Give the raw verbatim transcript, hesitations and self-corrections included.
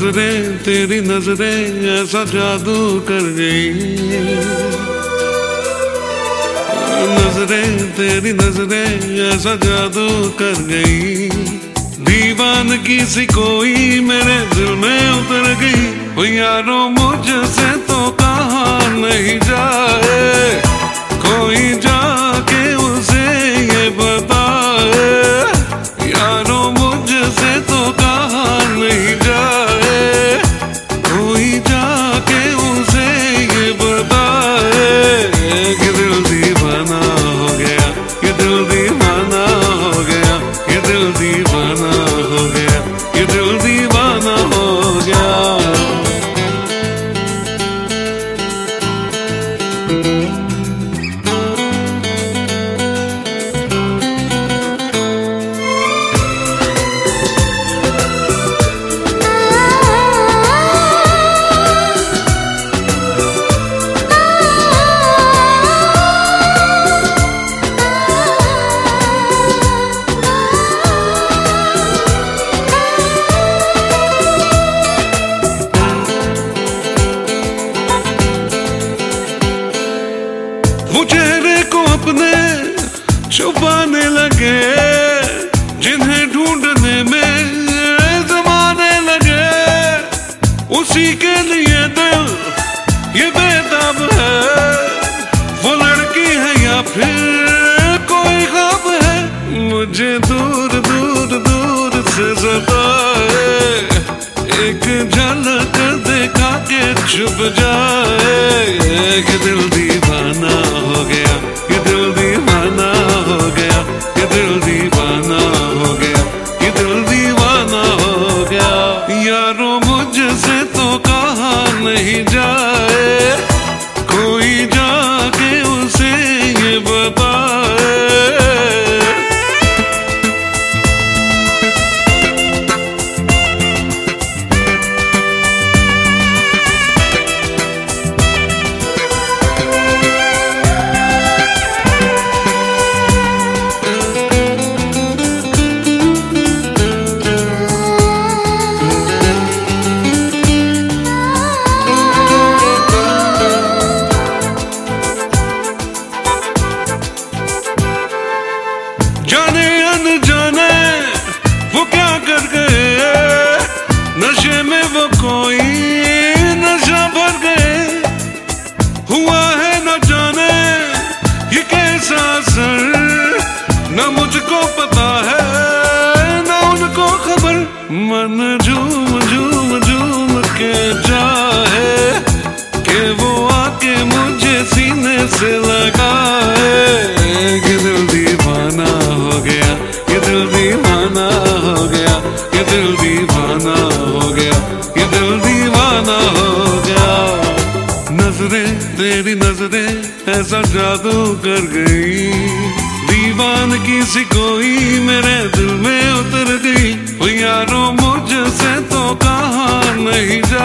नजरें तेरी नजरें ऐसा जादू कर गई, नजरें तेरी नजरें ऐसा जादू कर गई। दीवानगी सी कोई मेरे दिल में उतर गई। ओ यारो मुझसे तो कहा नहीं जाए, कोई जाके उसे ये बताए। यारो मुझसे तो कहा नहीं जाए, कोई जाके उसे ये बताए कि दिल दीवाना हो गया, ये दिल दीवाना हो गया, ये दिल दीवाना हो गया, ये दिल दीवाना हो गया। वो चेहरे को अपने छुपाने लगे, जिन्हें ढूंढने में जमाने लगे। उसी के लिए दिल ये बेताब है, वो लड़की है या फिर कोई ख्वाब है। मुझे दूर दूर दूर से सताए, एक झलक देखा के छुप जाए कि दिल दीवाना हो गया, ये दिल दीवाना हो गया, ये दिल दीवाना हो गया, ये दिल दीवाना हो गया। यारो मुझसे तो कहा नहीं जाए, कोई जाके उसे ये बताए। जाने अनजाने वो क्या कर गए, नशे में वो कोई नशा भर गए। हुआ है न जाने ये कैसा असर, न मुझको पता है न उनको खबर। मन झूम झूम झूम के चाहे कि वो आके मुझे सीने से लगाए कि दिल दीवाना हो गया, ये दिल दीवाना हो गया, ये दिल दीवाना हो गया, ये दिल दीवाना हो गया। नजरें तेरी नजरें ऐसा जादू कर गई, दीवानगी सी कोई मेरे दिल में उतर गई। ओ यारो मुझसे तो कहा नहीं जा